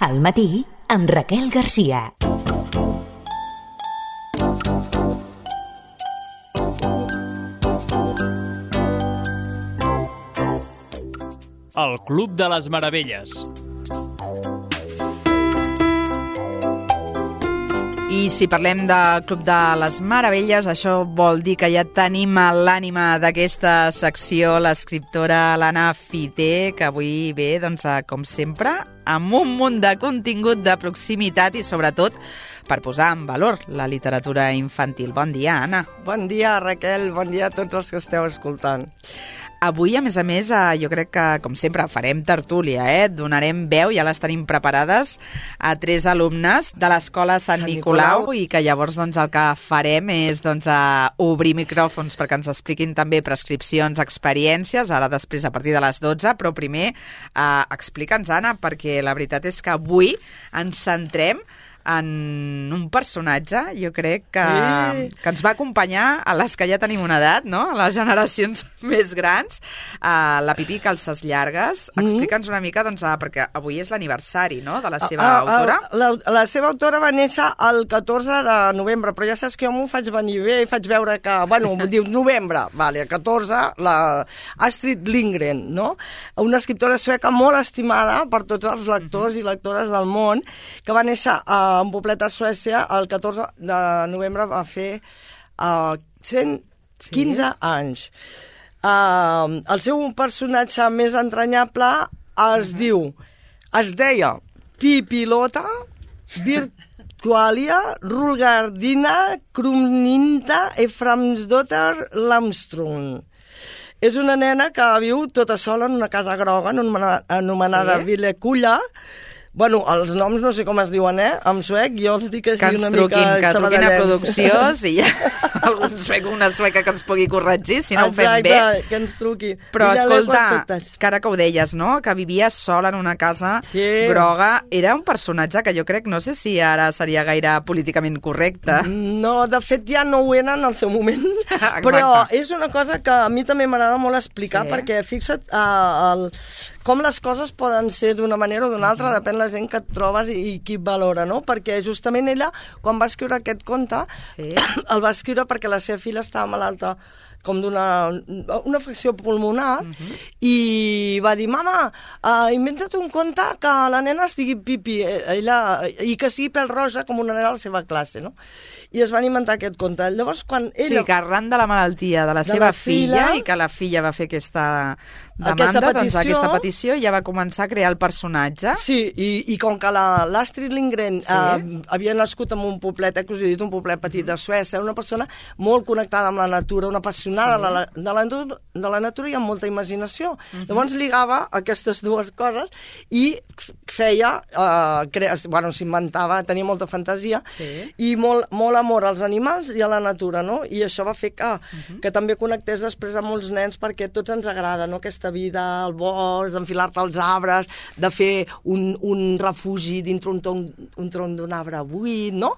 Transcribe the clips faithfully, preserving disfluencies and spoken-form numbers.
Al matí, amb Raquel Garcia. El Club de les Meravelles. I si parlem del Club de les Meravelles, això vol dir que ja tenim a l'ànima d'aquesta secció l'escriptora l'Anna Fité, que avui ve, doncs, com sempre, amb un munt de contingut de proximitat i, sobretot, per posar en valor la literatura infantil. Bon dia, Anna. Bon dia, Raquel. Bon dia a tots els que esteu escoltant. Avui, a més a més, jo crec que, com sempre, farem tertúlia, eh? Donarem veu, ja les tenim preparades, a tres alumnes de l'Escola Sant, Sant Nicolau, Nicolau, i que llavors doncs, el que farem és doncs, obrir micròfons perquè ens expliquin també prescripcions, experiències, ara després a partir de les dotze, però primer eh, explica'ns, Anna, perquè la veritat és que avui ens centrem en un personatge, jo crec que, sí. que ens va acompanyar a les que ja tenim una edat, no? A les generacions més grans, a la Pipí Calces Llargues. Mm-hmm. Explica'ns una mica, doncs, perquè avui és l'aniversari, no?, de la seva a, a, autora. A, la, la seva autora va néixer el catorze de novembre, però ja saps que jo m'ho faig venir bé i faig veure que, bueno, dius novembre, vale, el catorze, la Astrid Lindgren, no? Una escriptora sueca molt estimada per tots els lectors mm-hmm. i lectores del món, que va néixer a en poblet a Suècia, el catorze de novembre va fer uh, cent quinze sí. anys. Uh, el seu personatge més entranyable es uh-huh. diu, es deia Pipilota, Virtualia, Rulgardina, Krumninta, Eframsdotter, Lamstrung. És una nena que viu tota sola en una casa groga anomenada sí. Villekulla. Bueno, els noms no sé com es diuen, eh? En suec, jo els dic així que una truquin, mica... Que truquin a producció, si hi ha algun suec o una sueca que ens pugui corregir, si no Exacte, ho fem bé. Exacte, que ens truqui. Però, escolta, que ara que ho deies, no?, que vivia sola en una casa sí. groga, era un personatge que jo crec, no sé si ara seria gaire políticament correcte. No, de fet ja no ho era en el seu moment, però és una cosa que a mi també m'agrada molt explicar, sí. perquè fixa't uh, el, com les coses poden ser d'una manera o d'una altra, mm-hmm. depèn la gent que et trobes i, i qui et valora, no? Perquè justament ella, quan va escriure aquest conte, sí. el va escriure perquè la seva filla estava malalta com d'una una afecció pulmonar uh-huh. i va dir, mama, uh, inventa't un conte que la nena es digui Pipi ella, i que sigui pèl roja com una nena a la seva classe, no? I es van inventar aquest conte. Llavors, quan ella... Sí, que arran de la malaltia de la de seva la filla, filla i que la filla va fer aquesta demanda, aquesta petició, doncs aquesta petició ja va començar a crear el personatge. Sí, i, i com que l'Astrid Lindgren sí. uh, havia nascut en un poblet, eh, que us he dit, un poblet petit mm. de Suècia, una persona molt connectada amb la natura, una apassionada sí. de, la, de, la, de la natura i amb molta imaginació. Mm-hmm. Llavors lligava aquestes dues coses i feia, uh, crea, bueno, s'inventava, tenia molta fantasia sí. i molt, molt amor als animals i a la natura, no? I això va fer que, uh-huh. que també connectés després amb molts nens, perquè a tots ens agrada, no?, aquesta vida al bosc, d'enfilar-te als arbres, de fer un, un refugi dintre un tronc, un tronc d'un arbre buit, no?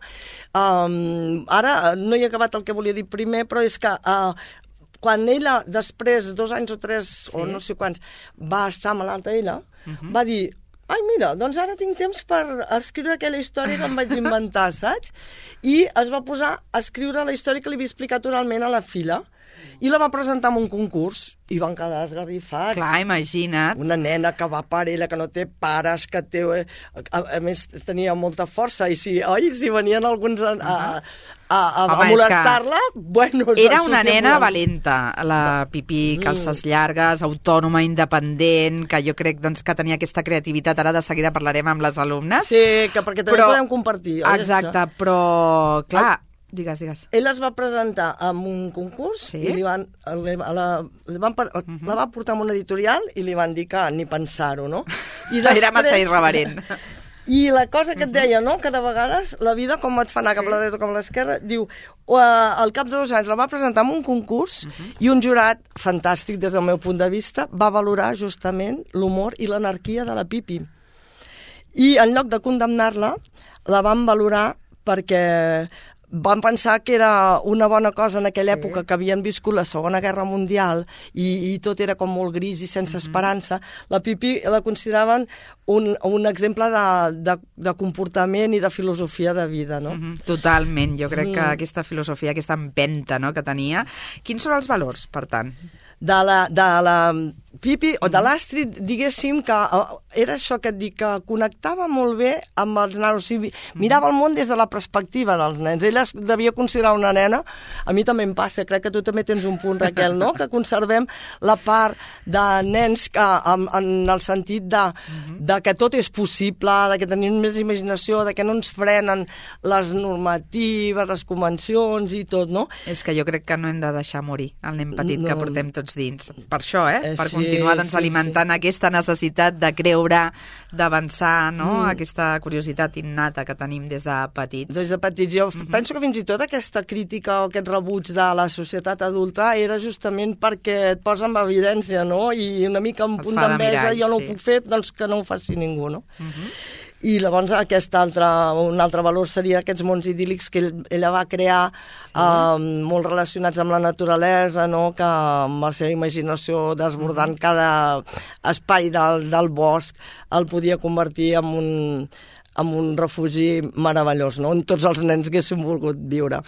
Um, ara no he acabat el que volia dir primer, però és que uh, quan ella, després, dos anys o tres, sí. o no sé quants, va estar malalta ella, uh-huh. va dir... Ai, mira, doncs ara tinc temps per escriure aquella història que em vaig inventar, saps? I es va posar a escriure la història que li havia explicat oralment a la filla i la va presentar en un concurs i van quedar esgarrifats. Clar, imagina't. Una nena que va per ella, que no té pares, que té... A, a més, tenia molta força i si, oi, si venien alguns a, a, a, a, a molestar-la, bueno... Era una nena volem. valenta, la Pipí Calces Llargues, autònoma, independent, que jo crec doncs, que tenia aquesta creativitat. Ara de seguida parlarem amb les alumnes. Sí, que perquè també però, podem compartir. Oi, exacte, això? Però, clar... Ah. Digues, digues. Ell es va presentar en un concurs sí? i li van, li, la, li van, uh-huh. la va portar a un editorial i li van dir que ni pensar-ho, no? I després, era massa irreverent. I la cosa que et deia, no?, que de vegades la vida com et fa anar sí. cap a la dreta o cap a l'esquerra, diu, uh, al cap de dos anys la va presentar en un concurs uh-huh. i un jurat fantàstic des del meu punt de vista va valorar justament l'humor i l'anarquia de la Pipi. I en lloc de condemnar-la, la van valorar perquè van pensar que era una bona cosa en aquella sí. època, que havien viscut la Segona Guerra Mundial i, i tot era com molt gris i sense uh-huh. esperança. La Pipi la consideraven un, un exemple de, de, de comportament i de filosofia de vida, no? Uh-huh. Totalment. Jo crec que uh-huh. aquesta filosofia, aquesta empenta, no?, que tenia. Quins són els valors, per tant? De la, de la Pipi o de l'Astrid, diguéssim que era això que et dic, que connectava molt bé amb els nanos, o sigui, mirava el món des de la perspectiva dels nens. Ella es devia considerar una nena, a mi també em passa, crec que tu també tens un punt, Raquel, no?, que conservem la part de nens que, en, en el sentit de, de que tot és possible, de que tenim més imaginació, de que no ens frenen les normatives, les convencions i tot, no? És que jo crec que no hem de deixar morir el nen petit no. que portem tots dins. Per això, eh? Per sí, continuar doncs, sí, alimentant sí. aquesta necessitat de creure, d'avançar, no? Mm. Aquesta curiositat innata que tenim des de petits. Des de petits. Jo mm-hmm. penso que fins i tot aquesta crítica o aquest rebuig de la societat adulta era justament perquè et posa en evidència, no? I una mica un punt d'enveja, jo no sí. ho puc fer, doncs que no ho faci ningú, no? Mm-hmm. I llavors aquest altre, un altre valor seria aquests mons idíl·lics que ell, ella va crear sí. eh, molt relacionats amb la naturalesa, no? Que amb la seva imaginació desbordant mm-hmm. cada espai del, del bosc el podia convertir en un, en un refugi meravellós, no? On tots els nens haguessin volgut viure.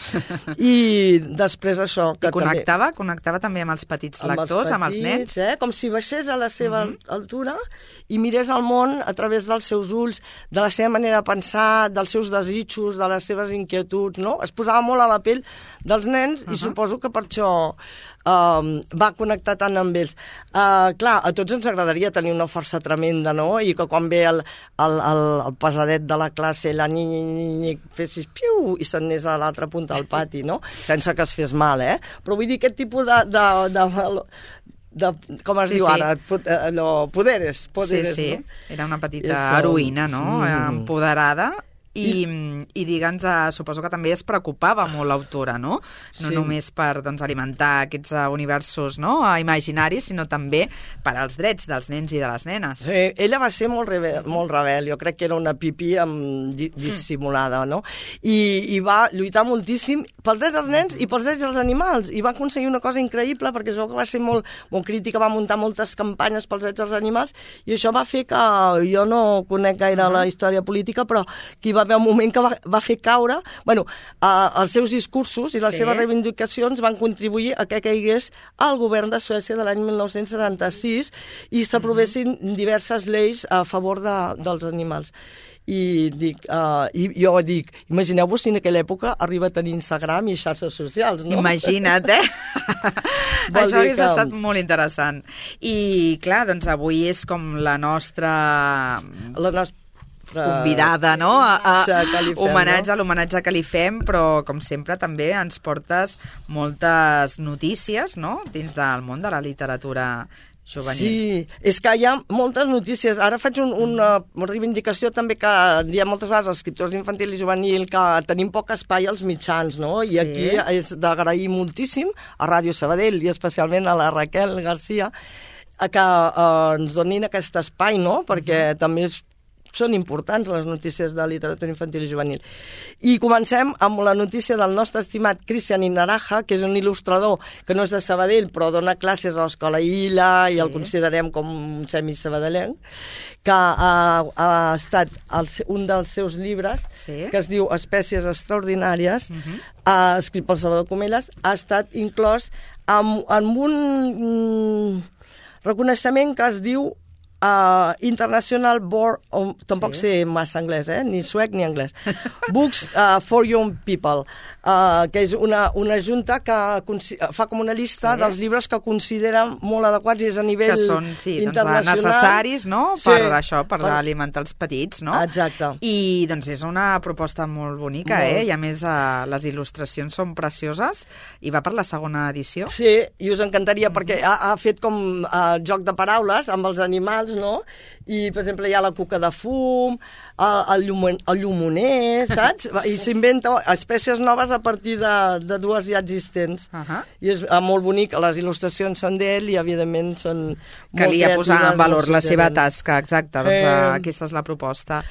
I després això... Que I connectava? També, connectava també amb els petits amb lectors, els petits, amb els nens? Eh? Com si baixés a la seva mm-hmm. altura i mirés el món a través dels seus ulls, de la seva manera de pensar, dels seus desitjos, de les seves inquietuds, no? Es posava molt a la pell dels nens uh-huh. i suposo que per això um, va connectar tant amb ells. Uh, clar, a tots ens agradaria tenir una força tremenda, no? I que quan ve el, el, el, el pesadet de la classe, la ni, ni, ni, ni fessis piu i s'anés a l'altra punta del pati, no? Sense que es fes mal, eh? Però vull dir, aquest tipus de... de, de, de com es sí, diu sí. ara, allò, poderes, poderes, sí, sí. no? Era una petita heroïna, no? Mm. Empoderada. I, i digue'ns, uh, suposo que també es preocupava molt l'autora, no? No sí. només per doncs, alimentar aquests uh, universos no? uh, imaginaris, sinó també per als drets dels nens i de les nenes. Sí, ella va ser molt rebel, molt rebel. Jo crec que era una pipí amb, dissimulada, no? I, I va lluitar moltíssim pels drets dels nens i pels drets dels animals. I va aconseguir una cosa increïble, perquè es veu que va ser molt, molt crítica, va muntar moltes campanyes pels drets dels animals, i això va fer que, jo no conec gaire uh-huh. la història política, però qui va haver un moment que va, va fer caure... Bueno, eh, els seus discursos i les sí. seves reivindicacions van contribuir a que caigués al govern de Suècia de l'any mil nou-cents setanta-sis i s'aprovessin uh-huh. diverses lleis a favor de, dels animals. I, dic, uh, i jo dic, imagineu-vos si en aquella època arriba a tenir Instagram i xarxes socials, no? Imagina't, eh? Això hauria que... estat molt interessant. I, clar, doncs avui és com la nostra... La nostra convidada, no? A, a, fem, homenatge, no? a l'homenatge que li fem, però com sempre també ens portes moltes notícies, no?, dins del món de la literatura juvenil. Sí, és que hi ha moltes notícies. Ara faig un, una, una reivindicació també que diem moltes vegades als escriptors infantil i juvenil que tenim poc espai als mitjans, no? I sí. aquí és d'agrair moltíssim a Ràdio Sabadell i especialment a la Raquel Garcia que eh, ens donin aquest espai, no? Perquè uh-huh. també és són importants les notícies de literatura infantil i juvenil. I comencem amb la notícia del nostre estimat Cristian Inaraja, que és un il·lustrador que no és de Sabadell, però dona classes a l'Escola Illa sí. i el considerem com un semi-sabadellenc, que ha, ha estat el, un dels seus llibres, sí. que es diu Espècies extraordinàries, uh-huh. ha escrit pel Salvador Comellas, ha estat inclòs en, en un mm, reconeixement que es diu Uh, International Board of, tampoc sí. sé massa anglès, eh? Ni suec ni anglès. Books uh, for Young People, uh, que és una, una junta que fa com una llista sí. dels llibres que considera molt adequats i és a nivell que són, sí, internacional. Doncs, necessaris, no?, sí. per això, per, per alimentar els petits, no? Exacte. I doncs és una proposta molt bonica, molt. eh? I a més uh, les il·lustracions són precioses i va per la segona edició. Sí, i us encantaria mm-hmm. perquè ha, ha fet com uh, joc de paraules amb els animals, no? I, per exemple, hi ha la cuca de fum, el, llumen, el llumoner, saps? I s'inventa espècies noves a partir de, de dues ja existents. Uh-huh. I és molt bonic, les il·lustracions són d'ell i, evidentment, són molt Calia posar en valor la seva tenen. tasca, exacte, doncs eh... aquesta és la proposta.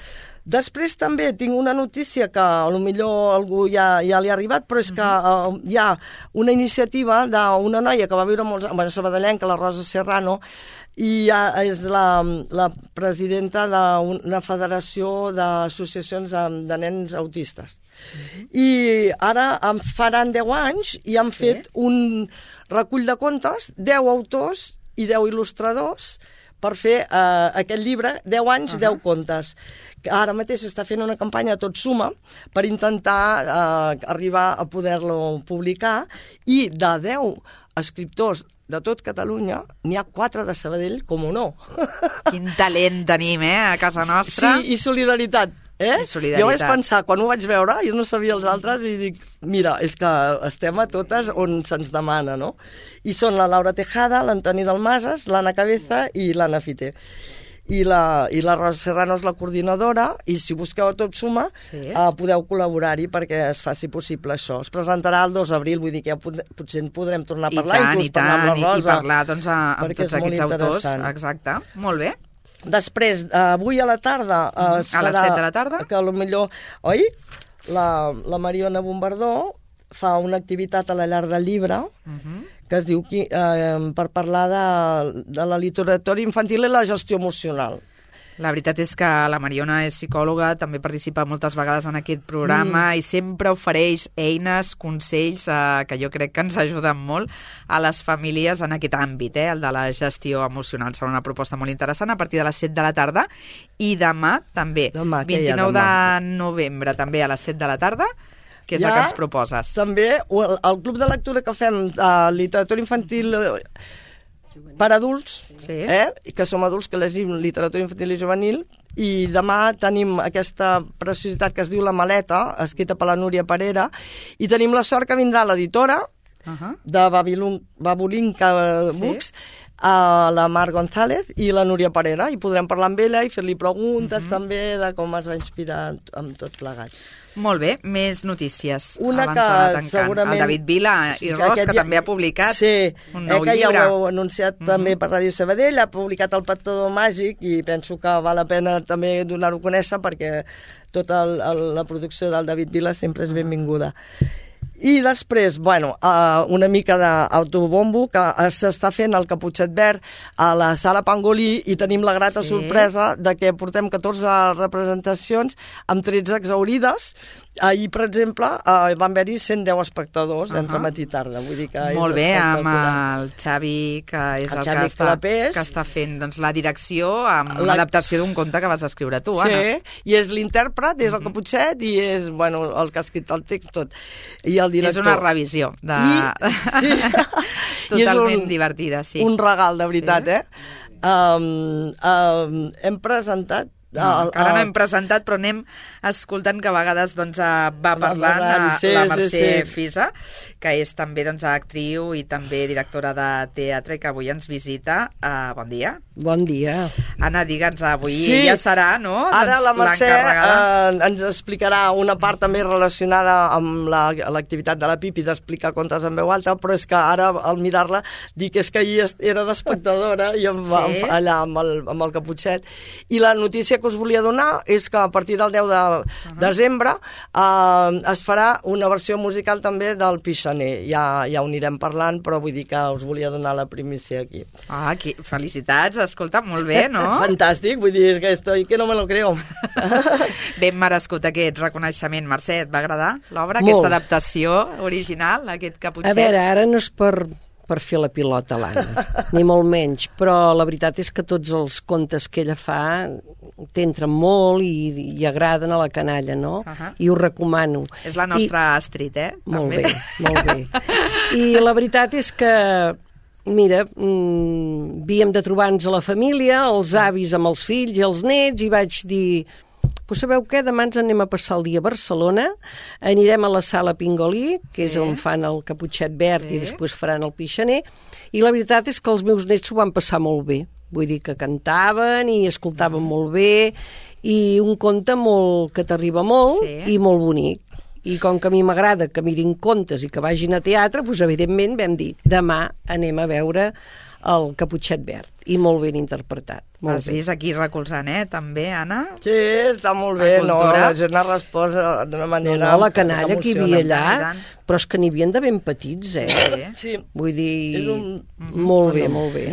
Després també tinc una notícia que potser algú ja, ja li ha arribat, però és que uh, hi ha una iniciativa d'una noia que va viure molts anys, bueno, sabadellenca, la Rosa Serrano, i ja és la, la presidenta d'una federació d'associacions de, de nens autistes. Uh-huh. I ara em faran deu anys i han sí. fet un recull de contes, deu autors i deu il·lustradors, per fer eh, aquest llibre, deu anys, uh-huh. deu contes. Ara mateix s'està fent una campanya a Tot Suma per intentar eh, arribar a poder-lo publicar, i de deu escriptors de tot Catalunya n'hi ha quatre de Sabadell, com o no. Quin talent tenim, eh, a casa nostra. Sí, i solidaritat. Eh? I solidaritat. Jo vaig pensar, quan ho vaig veure, jo no sabia els altres, i dic, mira, és que estem a totes on se'ns demana, no? I són la Laura Tejada, l'Antoni Dalmases, l'Anna Cabeza i l'Anna Fité. I la, i la Rosa Serrano és la coordinadora, i si busqueu a Tot Suma sí. eh, podeu col·laborar-hi perquè es faci possible això. Es presentarà el dos d'abril, vull dir que ja pot, potser en podrem tornar a parlar, I tant, inclús i tant, parlar amb la Rosa. I parlar doncs, a, amb tots aquests autors. Exacte, molt bé. Després, avui a la tarda es a farà... les set de la tarda? Que potser, oi? La, la Mariona Bombardó fa una activitat a la Llar del Llibre, uh-huh. que es diu eh, per parlar de, de la literatura infantil i la gestió emocional. La veritat és que la Mariona és psicòloga, també participa moltes vegades en aquest programa mm. i sempre ofereix eines, consells eh, que jo crec que ens ajuden molt a les famílies en aquest àmbit, eh, el de la gestió emocional. Serà una proposta molt interessant a partir de les set de la tarda, i demà també, demà, vint-i-nou de novembre, també a les set de la tarda, que és ja, el que ens proposes. També el, el club de lectura que fem de literatura infantil per adults, sí. eh? que som adults que llegim literatura infantil i juvenil, i demà tenim aquesta preciositat que es diu La Maleta, escrita per la Núria Parera, i tenim la sort que vindrà l'editora uh-huh. de Babulinka Books, sí. a la Mar González i la Núria Parera, i podrem parlar amb ella i fer-li preguntes uh-huh. també de com es va inspirar amb tot plegat. Molt bé, més notícies. Una abans que segurament... El David Vila i Ros, que, que ja... també ha publicat sí, un nou eh, que llibre. Ja ho heu anunciat uh-huh. també per Ràdio Sabadell, ha publicat El Petó Màgic, i penso que val la pena també donar-ho a conèixer, perquè tota el, el, la producció del David Vila sempre és benvinguda. I després, bueno, uh, una mica d'autobombo, que s'està fent el Caputxet Verd a la Sala Pangolí, i tenim la grata sí. sorpresa de que portem catorze representacions amb tretze exaurides. Ahir, per exemple, uh, van haver-hi cent deu espectadors uh-huh. entre matí i tarda. Vull dir que molt és bé, amb el Xavi, que és el, el que, està, que està fent doncs, la direcció amb la... una adaptació d'un conte que vas escriure tu, sí, Anna. Sí, i és l'intèrpret, és el uh-huh. Caputxet, i és bueno, el que ha escrit el text, tot. I el director. És una revisió. De... I, sí. Totalment un, divertida, sí. Un regal, de veritat, sí. eh? Um, um, hem presentat No, encara no hem presentat, però anem escoltant que a vegades doncs, va parlant a sí, la Mercè sí, sí. Fisa, que és també doncs, actriu i també directora de teatre, que avui ens visita. Uh, bon dia. Bon dia. Anna, digue'ns, avui sí. ja serà, no? Ara doncs, la Mercè eh, ens explicarà una part també relacionada amb l'activitat la, de la Pipi, d'explicar contes en veu alta, però és que ara, al mirar-la, dic és que ahir era d'espectadora i amb, sí. amb, allà amb el, amb el Caputxet. I la notícia que us volia donar és que a partir del deu de uh-huh. desembre eh, es farà una versió musical també del Pixaner. Ja, ja ho anirem parlant, però vull dir que us volia donar la primícia aquí. Ah, aquí, felicitats, escolta, molt bé, no? Fantàstic, vull dir que estoy que no me lo creo. Ben merescut aquest reconeixement. Mercè, et va agradar l'obra, aquesta adaptació original, aquest Caputxet? A veure, ara no és per... per fer la pilota a l'Anna, ni molt menys, però la veritat és que tots els contes que ella fa t'entren molt i, i agraden a la canalla, no? Uh-huh. I ho recomano. És la nostra I... Astrid, eh? Molt també. bé, molt bé. I la veritat és que, mira, mmm, havíem de trobar-nos a la família, els avis amb els fills i els nets, i vaig dir... Pues sabeu què? Demà ens anem a passar el dia a Barcelona, anirem a la Sala Pingolí, que és sí. on fan el Caputxet Verd sí. i després faran el Pixaner, i la veritat és que els meus nets s'ho van passar molt bé. Vull dir que cantaven i escoltaven mm. molt bé, i un conte molt que t'arriba molt sí. i molt bonic. I com que a mi m'agrada que mirin contes i que vagin a teatre, doncs evidentment vam dir, demà anem a veure el Caputxet Verd, i molt ben interpretat. Molt Has bé. vist aquí recolzant, eh, també, Anna? Sí, està molt bé, La no? cultura. La gent ha respost d'una No, manera... no, la canalla que hi havia allà, I tant. però és que n'hi havien de ben petits, eh? Sí. Sí, Vull dir, és un... molt bé, molt bé.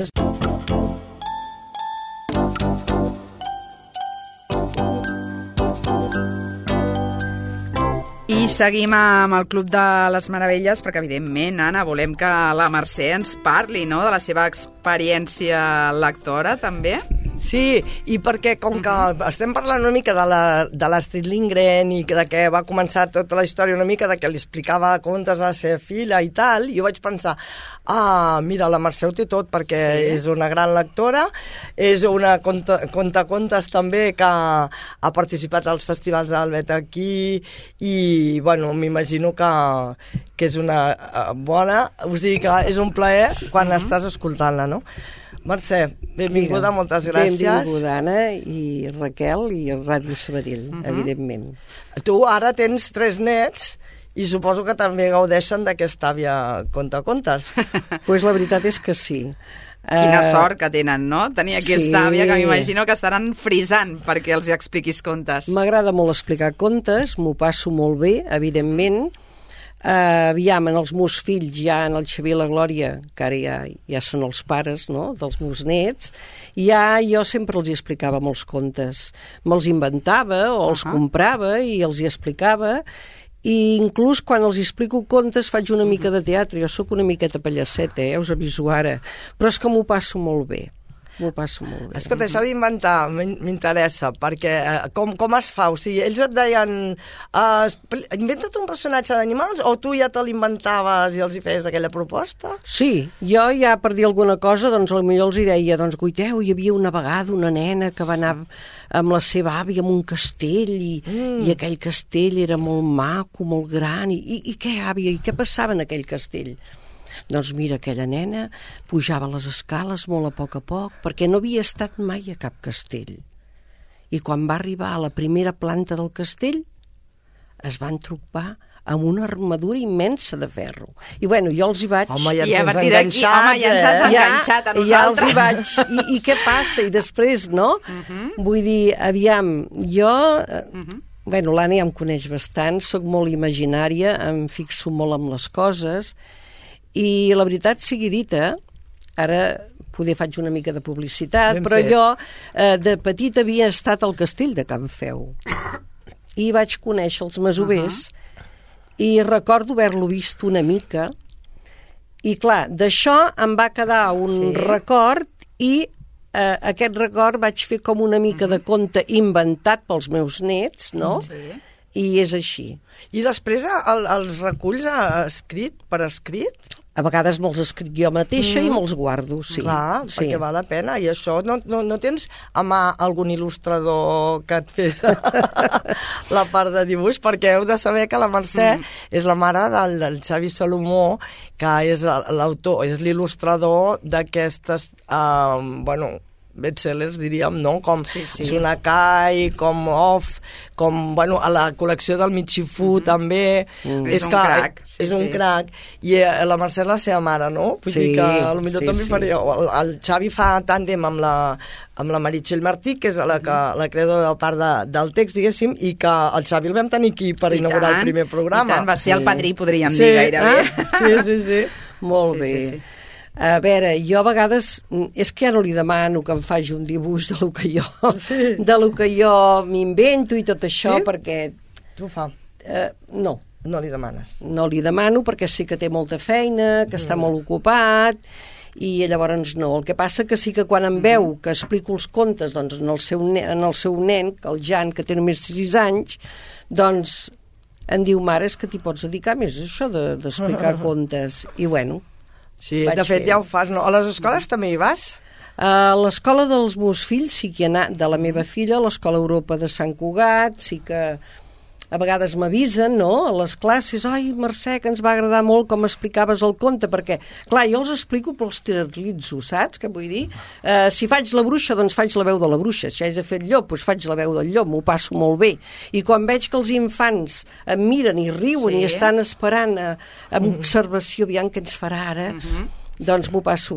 I seguim amb el Club de les Meravelles, perquè, evidentment, Anna, volem que la Mercè ens parli, no?, de la seva experiència lectora, també. Sí, i perquè com que estem parlant una mica de la- de l'Astrid Lindgren i de que va començar tota la història una mica de que li explicava contes a la seva filla i tal, jo vaig pensar, ah, mira, la Mercè ho té tot perquè Sí. és una gran lectora, és una conta, contacontes també que ha participat als festivals d'Albet aquí i, bueno, m'imagino que, que és una eh, bona, o sigui que és un plaer quan estàs escoltant-la, no? Mercè, benvinguda, Mira, moltes gràcies. Benvinguda, Anna, i Raquel, i Ràdio Sabadell, uh -huh. evidentment. Tu ara tens tres nets i suposo que també gaudeixen d'aquesta àvia contacontes. Doncs pues la veritat és que sí. Quina Eh, sort que tenen, no?, tenir aquesta sí. àvia, que m'imagino que estaran frisant perquè els expliquis contes. M'agrada molt explicar contes, m'ho passo molt bé, evidentment. Uh, aviam, en els meus fills, ja en el Xavier i la Glòria, que ara ja, ja són els pares, no?, dels meus nets, ja jo sempre els hi explicava molts contes. Me'ls inventava o els Uh-huh. comprava i els hi explicava, i inclús quan els explico contes faig una mica de teatre. Jo sóc una miqueta pallasseta, eh? Us aviso ara, però és que m'ho passo molt bé. M'ho passo molt bé. Escolta, això d'inventar m'in- m'interessa, perquè eh, com, com es fa? O sigui, ells et deien uh, inventa't un personatge d'animals o tu ja te l'inventaves i els hi feies aquella proposta? Sí, jo ja per dir alguna cosa, doncs potser els hi deia, doncs guiteu, hi havia una vegada una nena que va anar amb la seva àvia a un castell i, mm. i aquell castell era molt maco, molt gran, i, i, i què, àvia, i què passava en aquell castell? Doncs mira, aquella nena pujava les escales molt a poc a poc perquè no havia estat mai a cap castell. I quan va arribar a la primera planta del castell es van trobar amb una armadura immensa de ferro. I bueno, jo els hi vaig... Home, ja I a ens partir d'aquí, enganxats, home, ja ens has eh? enganxat a ja, ja els nosaltres. hi vaig... I, I què passa? I després, no? Uh -huh. Vull dir, aviam, jo... Uh -huh. Bueno, l'Anna ja em coneix bastant, sóc molt imaginària, em fixo molt amb les coses, i la veritat sigui dita, ara poder faig una mica de publicitat, Ben però fet. jo eh, de petit havia estat al castell de Can Feu i vaig conèixer els masovers uh -huh. i recordo haver-lo vist una mica i clar, d'això em va quedar un Sí. record i eh, aquest record vaig fer com una mica de conte inventat pels meus nets, no? Sí. I és així. I després el, els reculls a, escrit, per escrit? A vegades me'ls escric jo mateixa mm. i me'ls guardo, sí. Clar, sí. perquè val la pena. I això, no, no, no tens a mà algun il·lustrador que et fes la part de dibuix? Perquè heu de saber que la Mercè mm. és la mare del, del Xavi Salomó, que és l'autor, és l'il·lustrador d'aquestes, eh, bueno, bestsellers, diríem, no? Com Sí, sí. Sunakai, com Off, com, bueno, a la col·lecció del Michifu, mm. també. Mm. És un crac, sí, és un sí. crac. I eh, la Mercè és la seva mare, no? Vull Sí, dir que potser sí, també sí. faria... El, el Xavi fa tàndem amb la, amb la Meritxell Martí, que és la, que, la creadora de part de, del text, diguéssim, i que el Xavi el vam tenir aquí per I inaugurar tant, el primer programa. I tant, va ser el Sí. padrí, podríem sí, dir, gairebé. Ah? Sí, sí, sí. Molt Sí, bé. sí, sí. A veure, jo a vegades, és que ja no li demano que em faci un dibuix de lo que jo, Sí. de lo que jo m'invento i tot això, Sí? perquè Tu fa. eh, no, No li demanes. no li demano perquè sé que té molta feina, que està molt ocupat, i llavors no. El que passa que sí que quan em veu que explico els contes doncs, en, el seu nen, en el seu nen, el Jan, que té només sis anys, doncs em diu, mare, és que t'hi pots dedicar més a això de- d'explicar contes. I bueno, Sí, Vaig de fet fer. ja ho fas, no? A les escoles també hi vas? a l'escola dels meus fills sí que hi ha anat, de la meva filla, a l'Escola Europa de Sant Cugat, sí que a vegades m'avisen, no?, a les classes, ai, Mercè, que ens va agradar molt com explicaves el conte, perquè, clar, jo els explico però els teatralitzo, saps què vull dir? Uh, si faig la bruixa, doncs faig la veu de la bruixa, si haig de fer el llop, doncs faig la veu del llop, m'ho passo molt bé. I quan veig que els infants em miren i riuen Sí. i estan esperant a, amb observació, aviam què ens farà ara, uh-huh. doncs m'ho passo bé.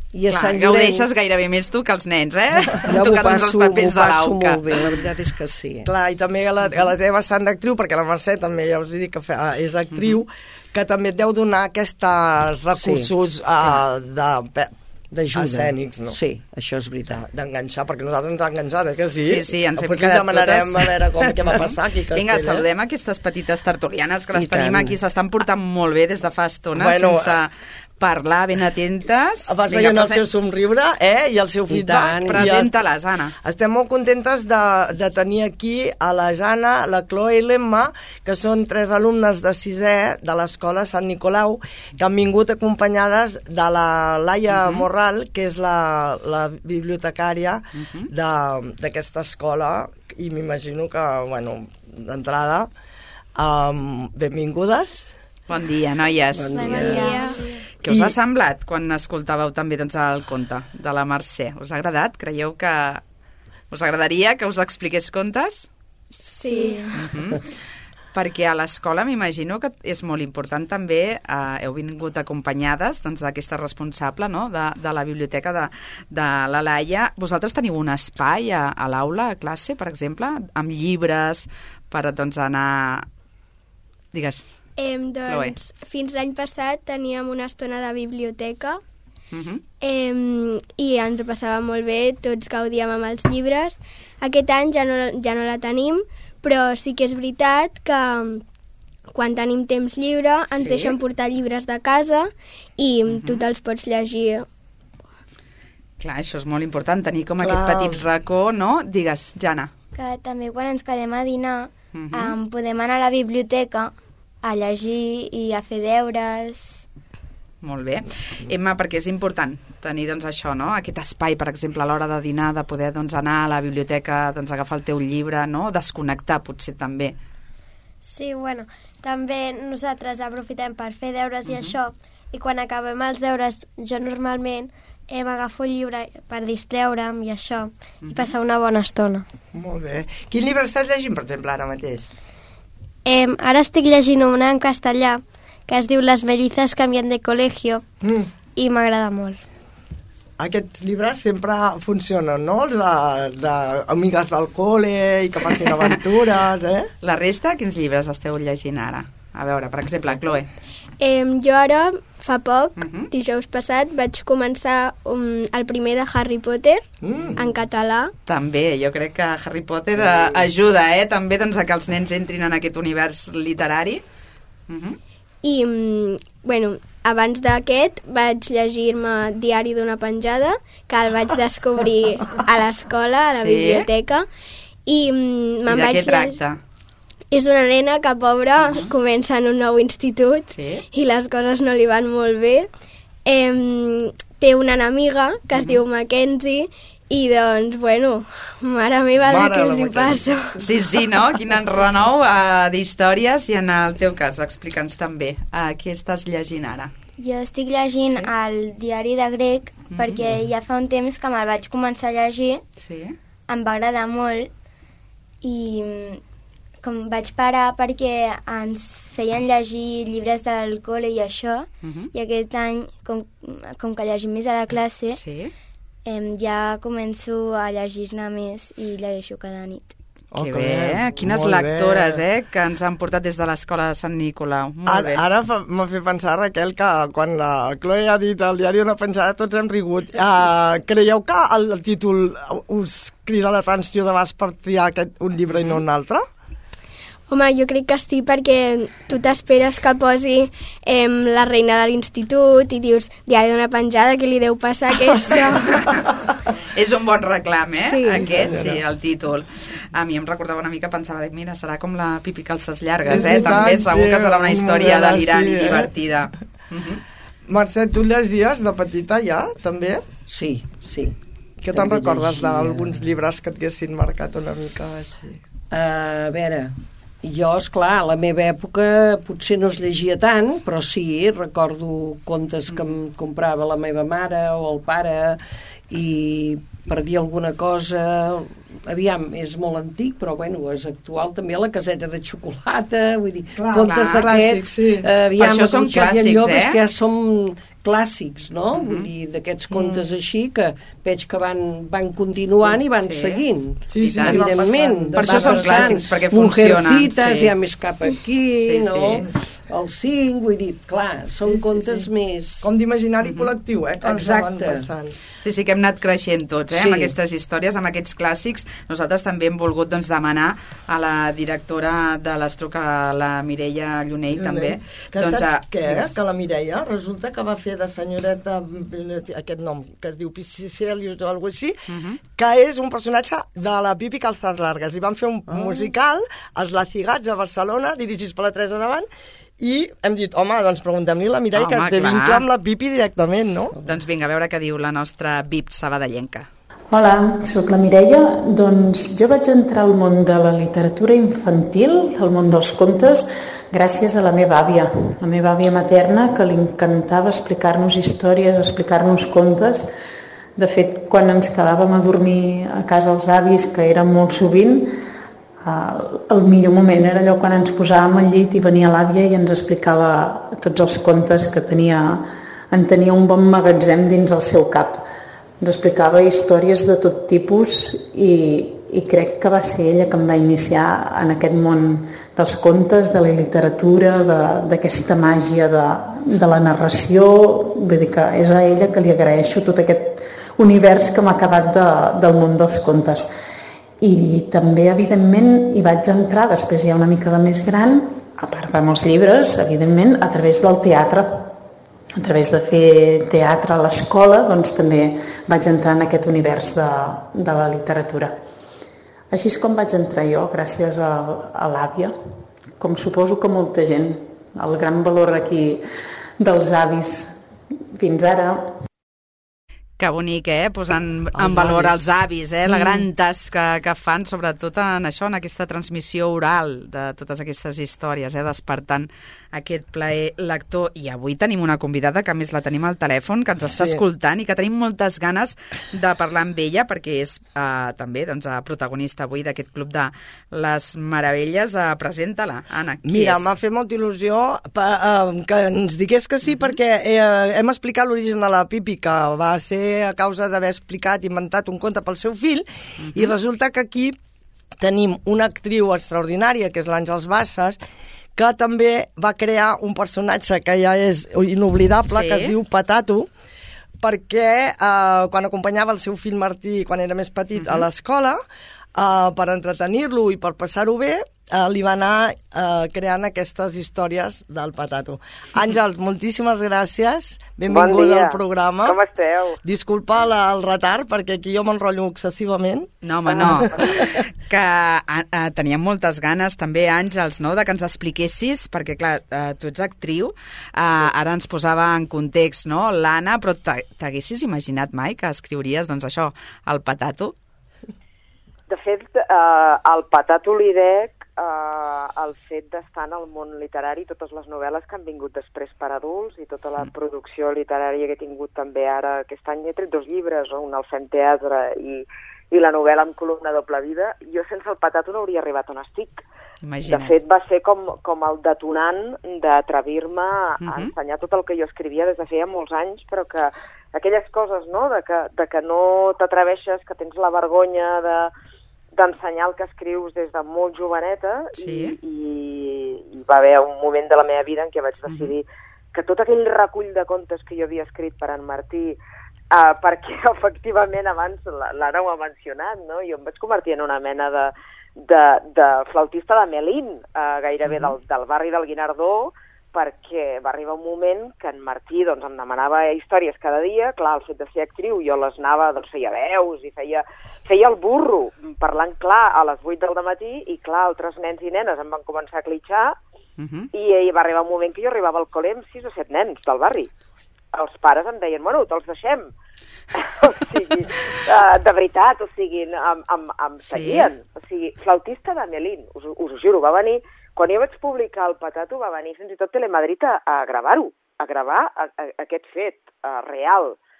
I a Clar, Sant gaudeixes Llorenç... gairebé més tu que els nens, eh? Jo m'ho Tocant passo, els papers m'ho de passo l'auca. molt bé, la veritat és que sí. Clar, i també a la, a la teva vessant d'actriu, perquè la Mercè també, ja us he dit que fa, és actriu, mm-hmm. que també et deu donar aquests recursos sí, uh, de... d'ajuda. Escènics, no? Sí, això és veritat. D'enganxar, perquè nosaltres ens ha enganxat, eh, que sí? Sí, sí, ens hem Després quedat demanarem totes. a veure com, què va passar aquí a Castell. Vinga, saludem aquestes petites tertulianes que les I tenim tant. aquí, s'estan portant molt bé des de fa estona, Bueno, sense parlar, ben atentes. Vas Vinga, veient el present- seu somriure, eh, i el seu I feedback. tant. I Presenta-les, Anna. Estem molt contentes de, de tenir aquí a la Jana, la Chloe i l'Emma, que són tres alumnes de sisè de l'escola Sant Nicolau, que han vingut acompanyades de la Laia uh -huh. Morral, que és la, la bibliotecària uh -huh. d'aquesta escola, i m'imagino que, bueno, d'entrada, um, benvingudes. Bon dia, noies. Bon Bon dia. dia. Què us I- ha semblat quan escoltàveu també doncs, el conte de la Mercè? Us ha agradat? Creieu que us agradaria que us expliqués contes? Sí. Mm-hmm. Perquè a l'escola m'imagino que és molt important també, eh, heu vingut acompanyades doncs, d'aquesta responsable, no?, de, de la biblioteca de, de la Laia. Vosaltres teniu un espai a, a l'aula, a classe, per exemple, amb llibres per doncs, anar... Digues. Em, doncs, fins l'any passat teníem una estona de biblioteca Uh-huh. em, i ens ho passàvem molt bé, tots gaudíem amb els llibres. Aquest any ja no, ja no la tenim, però sí que és veritat que quan tenim temps lliure ens Sí? deixen portar llibres de casa i uh-huh. tu te'ls pots llegir. Clar, això és molt important, tenir com Clar. aquest petit racó, no? Digues, Jana. Que també quan ens quedem a dinar Mhm. um, podem anar a la biblioteca a llegir i a fer deures. Molt bé. Emma, perquè és important tenir doncs, això, no? Aquest espai, per exemple, a l'hora de dinar, de poder doncs, anar a la biblioteca, doncs, agafar el teu llibre, no? Desconnectar, potser, també. Sí, bueno, també nosaltres aprofitem per fer deures uh -huh. i això, i quan acabem els deures, jo normalment eh, m'agafo el llibre per distreure'm i això, uh -huh. i passar una bona estona. Molt bé. Quin llibre estàs llegint, per exemple, ara mateix? Eh, ara estic llegint una en castellà, que es diu Les mellizas canvien de col·legio, Mm. i m'agrada molt. Aquests llibres sempre funcionen, no? Els de, de amigues del col·le i que passin aventures, eh? La resta, quins llibres esteu llegint ara? A veure, per exemple, Chloe. Eh, jo ara, fa poc, Uh -huh. dijous passat, vaig començar um, el primer de Harry Potter, Mm. en català. També, jo crec que Harry Potter eh, ajuda, eh? També doncs, a que els nens entrin en aquest univers literari. Uh -huh. I, mm, bueno, abans d'aquest vaig llegir-me Diari d'una penjada, que el vaig descobrir a l'escola, a la Sí? biblioteca, i mm, I me'n de vaig què tracta? És una nena que, pobra, comença en un nou institut Sí? i les coses no li van molt bé. Em, té una enemiga que es diu Mackenzie i, doncs, bueno, mare meva, la Mare que de els hi Mackenzie. passa. Sí, sí, no? Quin enrenou uh, d'històries, i en el teu cas, explica'ns també uh, què estàs llegint ara. Jo estic llegint Sí? el diari de grec Mhm. perquè ja fa un temps que me'l vaig començar a llegir, Sí? em va agradar molt i mm, com vaig parar perquè ens feien llegir llibres del col·le i això, Uh -huh. i aquest any, com, com que llegim més a la classe, Sí? em, ja començo a llegir-ne més i llegeixo cada nit. Oh, que que bé, bé. quines Molt lectores, bé. eh, que ens han portat des de l'escola de Sant Nicolau. Molt Ara, bé. ara fa- m'ha fet pensar, Raquel, que quan la Chloe ha dit el diari d'una penjada tots hem rigut. Uh, creieu que el, el títol us crida l'atenció de vegades per triar aquest, un llibre i no un altre? Home, jo crec que sí, perquè tu t'esperes que posi em, la reina de l'institut i dius, diari d'una penjada, què li deu passar a aquesta? És un bon reclam, eh? Sí, Aquest, senyora. sí, el títol. A mi em recordava una mica, pensava, dic, mira, serà com la Pipi Calces Llargues, És eh? veritat, També segur sí, que serà una un història model delirant així, i eh? divertida. Uh -huh. Mercè, tu llegies de petita ja, també? Sí, sí. Què te'n També recordes llegia. d'alguns llibres que t'haguessin marcat una mica així? A veure, jo, esclar, a la meva època potser no es llegia tant, però sí, recordo contes que em comprava la meva mare o el pare, i per dir alguna cosa, aviam, és molt antic, però bueno, és actual també, la caseta de xocolata, vull dir, clar, contes d'aquests, sí. eh, aviam, per això són clàssics, llobes, eh? que ja som clàssics, no? Mm-hmm. Vull dir, d'aquests contes mm. així que veig que van, van continuant i van sí. seguint. Sí, sí, evidentment. Per això són clàssics, perquè funcionen. Mujercitas, sí. hi ha més cap aquí, sí, no? Sí. El cinc, vull dir, clar, són sí, contes sí, sí. més... Com d'imaginari mm-hmm. col·lectiu, eh? Que exacte. Sí, sí, que hem anat creixent tots, eh? Sí. Amb aquestes històries, amb aquests clàssics. Nosaltres també hem volgut doncs, demanar a la directora de l'Estruc, a la Mireia Llunell, també. Que doncs, saps a... què? Digues. Que la Mireia resulta que va fer de senyoreta, aquest nom, que es diu Piscicelius o alguna cosa així, uh-huh. que és un personatge de la Pipi Calzas Largas. I van fer un oh. musical, Els Lacigats, a Barcelona, dirigits per la Teresa Davant, i hem dit, home, doncs preguntem-li a la Mireia, que té vincle amb la Pipi directament, no? Doncs vinga, a veure què diu la nostra V I P sabadellenca. Hola, sóc la Mireia. Doncs jo vaig entrar al món de la literatura infantil, al món dels contes, gràcies a la meva àvia, la meva àvia materna, que li encantava explicar-nos històries, explicar-nos contes. De fet, quan ens quedàvem a dormir a casa els avis, que era molt sovint, el millor moment era allò quan ens posàvem al llit i venia l'àvia i ens explicava tots els contes que tenia, en tenia un bon magatzem dins el seu cap. Ens explicava històries de tot tipus i, i crec que va ser ella que em va iniciar en aquest món dels contes, de la literatura, d'aquesta màgia de, de la narració. Vull dir que és a ella que li agraeixo tot aquest univers que m'ha acabat de, del món dels contes. I també, evidentment, hi vaig entrar, després ja una mica de més gran, a part de molts llibres, evidentment, a través del teatre. A través de fer teatre a l'escola, doncs també vaig entrar en aquest univers de, de la literatura. Així és com vaig entrar jo, gràcies a, a l'àvia, com suposo que molta gent. El gran valor aquí dels avis fins ara. Que bonic, eh? Posant en valor els avis, eh? La gran tasca que fan, sobretot en això, en aquesta transmissió oral de totes aquestes històries, eh? Despertant aquest plaer lector. I avui tenim una convidada, que a més la tenim al telèfon, que ens està sí. escoltant i que tenim moltes ganes de parlar amb ella, perquè és eh, també doncs, protagonista avui d'aquest Club de les Meravelles. Eh, Presenta-la, Anna. Qui Mira, és? m'ha fet molta il·lusió pa, eh, que ens digués que sí, mm-hmm. perquè eh, hem explicat l'origen de la Pipi, que va ser a causa d'haver explicat, inventat un conte pel seu fill, uh-huh. i resulta que aquí tenim una actriu extraordinària, que és l'Àngels Bassas, que també va crear un personatge que ja és inoblidable, sí. que es diu Patato, perquè eh, quan acompanyava el seu fill Martí, quan era més petit, uh-huh. a l'escola, eh, per entretenir-lo i per passar-ho bé, Uh, li va anar uh, creant aquestes històries del Patato. Àngels, moltíssimes gràcies. Benvinguda bon al programa. Com esteu? Disculpa la, el retard, perquè aquí jo m'enrotllo excessivament. No, home, no. que uh, teníem moltes ganes, també, Àngels, no?, de que ens expliquessis, perquè, clar, uh, tu ets actriu, uh, ara ens posava en context, no?, l'Anna, però t'haguessis imaginat mai que escriuries, doncs, això, el Patato? De fet, uh, el Patato li dec Uh, el fet d'estar en el món literari, totes les novel·les que han vingut després per adults i tota la producció literària que he tingut també ara aquest any. He tret dos llibres, un al Fem Teatre i, i la novel·la amb columna Doble Vida. Jo sense el Patato no hauria arribat on estic. Imagina't. De fet, va ser com, com el detonant d'atrevir-me a uh-huh. ensenyar tot el que jo escrivia des de feia molts anys, però que aquelles coses, no?, de que, de que no t'atreveixes, que tens la vergonya de d'ensenyar el que escrius des de molt joveneta, sí. i, i, i va haver un moment de la meva vida en què vaig decidir uh-huh. que tot aquell recull de contes que jo havia escrit per en Martí, uh, perquè efectivament abans l'Anna ho ha mencionat, no? Jo em vaig convertir en una mena de, de, de flautista de Melín, uh, gairebé uh-huh. del, del barri del Guinardó, perquè va arribar un moment que en Martí doncs, em demanava històries cada dia. Clar, el fet de ser actriu, jo les anava, doncs feia veus i feia, feia el burro, parlant clar a les vuit del matí, i clar, altres nens i nenes em van començar a clitxar, uh-huh. i, i va arribar un moment que jo arribava al col·le amb sis o set nens del barri. Els pares em deien, bueno, te'ls deixem. o sigui, uh, de veritat, o sigui, em, em, em seguien. Sí. O sigui, flautista de Melín, us, us ho juro, va venir. Quan jo vaig publicar el Patato va venir fins i tot Telemadrid a, a gravar-ho, a gravar a, a, aquest fet uh, real.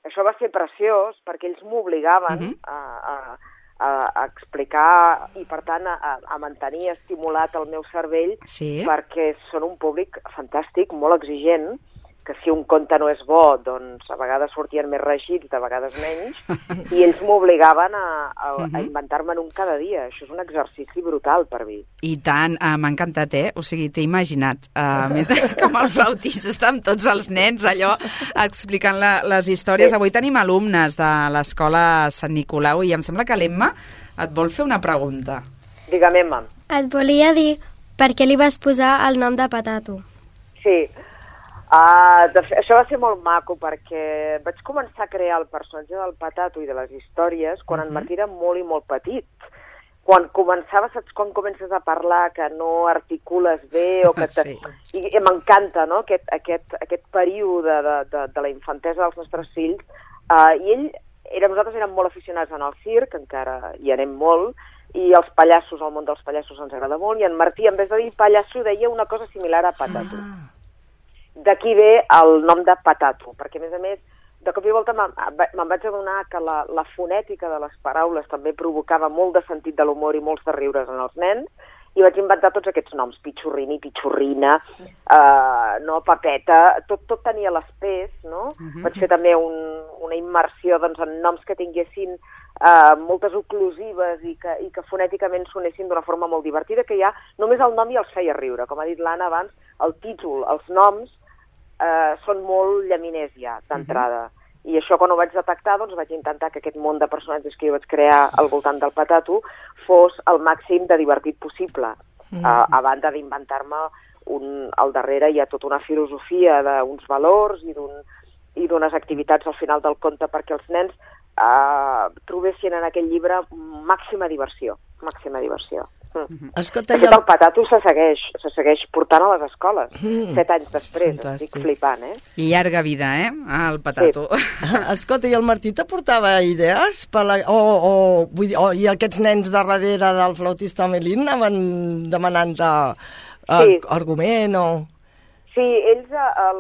això va ser preciós perquè ells m'obligaven uh-huh. a, a, a explicar i, per tant, a, a mantenir estimulat el meu cervell sí. perquè són un públic fantàstic, molt exigent, que si un conte no és bo, doncs a vegades sortien més regits, de vegades menys, i ells m'obligaven a, a, a inventar-me'n un cada dia. Això és un exercici brutal per mi. I tant, uh, m'ha encantat, eh? O sigui, t'he imaginat, uh, com el flautista està amb tots els nens, allò, explicant la, les històries. Sí. Avui tenim alumnes de l'escola Sant Nicolau i em sembla que l'Emma et vol fer una pregunta. Digue'm, Emma. Et volia dir per què li vas posar el nom de Patato. Sí, Uh, de fet, això va ser molt maco perquè vaig començar a crear el personatge del Patato i de les històries quan uh-huh. en Martí era molt i molt petit. Quan començava, saps, quan comences a parlar que no articules bé o que... Te... Sí. I, i m'encanta, no?, aquest, aquest, aquest període de, de, de la infantesa dels nostres fills. Uh, I ell, era, nosaltres érem molt aficionats en el circ, encara hi anem molt, i els pallassos, el món dels pallassos ens agrada molt, i en Martí, en vez de dir pallasso, deia una cosa similar a Patato. Ah. D'aquí ve el nom de Patato, perquè, a més a més, de cop i volta me'n vaig adonar que la, la fonètica de les paraules també provocava molt de sentit de l'humor i molts de riures en els nens, i vaig inventar tots aquests noms, Pichurrini, Pichurrina, uh, no, Papeta, tot, tot tenia les P's, no? Uh-huh. Vaig fer també un, una immersió doncs, en noms que tinguessin uh, moltes oclusives i que, i que fonèticament sonessin d'una forma molt divertida, que ja només el nom ja els feia riure. Com ha dit l'Anna abans, el títol, els noms, Uh, són molt llaminers ja, d'entrada. Uh-huh. I això, quan ho vaig detectar, doncs vaig intentar que aquest món de personatges que jo vaig crear al voltant del Patato fos el màxim de divertit possible. Uh-huh. Uh, a banda d'inventar-me un, al darrere hi ha tota una filosofia d'uns valors i, d'un, i d'unes activitats al final del conte perquè els nens uh, trobessin en aquell llibre màxima diversió. Màxima diversió. Mm. Escolta, el... el Patato se segueix, se segueix portant a les escoles, mm. set anys després, fantàstic. Estic flipant, eh? I llarga vida, eh, el Patato. Sí. Escolta, i el Martí t'aportava idees? Per la... o, o, vull dir, o, I aquests nens de darrere del flautista Melín anaven demanant-te uh, sí. argument o... Sí, ells,